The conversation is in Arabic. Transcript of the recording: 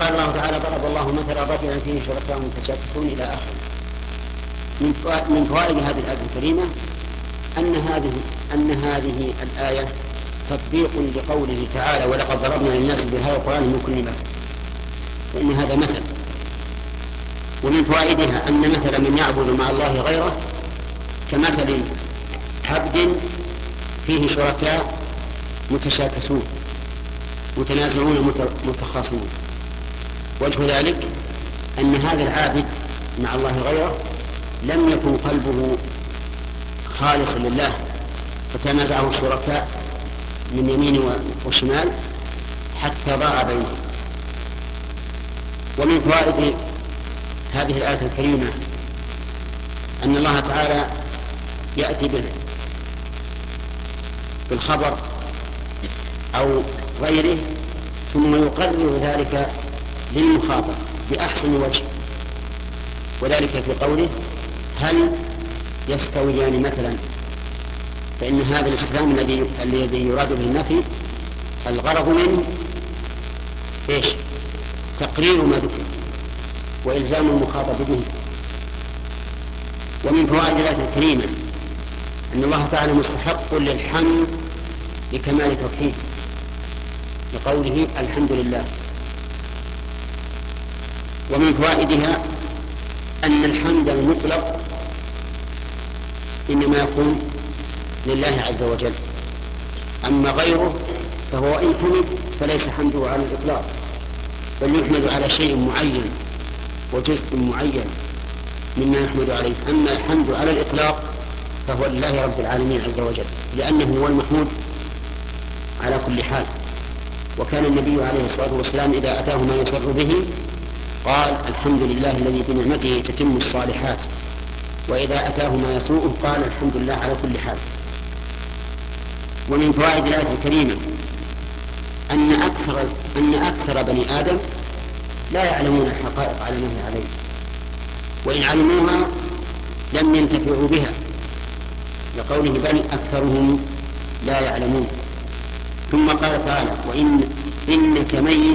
قال الله تعالى: ضرب الله مثلا رجلا فيه شركاء متشاكسون إلى آخره. من فوائد هذه الآية الكريمة أن هذه الآية تطبيق لقوله تعالى: ولقد ضربنا للناس بهذا القرآن من كل مثل، فإن هذا مثل. ومن فوائدها أن مثل من يعبد مع الله غيره كمثل عبد فيه شركاء متشاكسون متنازعون متخاصمون. وجه ذلك أن هذا العابد مع الله غيره لم يكن قلبه خالصا لله فتنازعه الشركاء من يمين وشمال حتى ضاع بينهم. ومن فوائد هذه الآية الكريمة أن الله تعالى يأتي بالخبر أو غيره ثم يقرر ذلك للمخاطب بأحسن وجه، وذلك في قوله: هل يستويان مثلا؟ فإن هذا الاستفهام الذي يراد به النفي الغرض منه إيش؟ تقرير ما ذكر وإلزام المخاطب به. ومن فوائد الآية الكريمة أن الله تعالى مستحق للحمد لكمال توحيده لقوله: الحمد لله. ومن فوائدها أن الحمد المطلق إنما يكون لله عز وجل، أما غيره فهو إن حمد فليس حمده على الإطلاق، بل يحمد على شيء معين وجزء معين مما يحمد عليه. أما الحمد على الإطلاق فهو لله رب العالمين عز وجل، لأنه هو المحمود على كل حال. وكان النبي عليه الصلاة والسلام إذا أتاه ما يسر به قال: الحمد لله الذي بنعمته تتم الصالحات، وإذا أتاه ما يسوءه قال: الحمد لله على كل حال. ومن فوائد الآية الكريمة أن أكثر بني آدم لا يعلمون الحقائق على ما هي عليه، وإن علموها لم ينتفعوا بها، لقوله: بل أكثرهم لا يعلمون. ثم قال تعالى: إنك ميت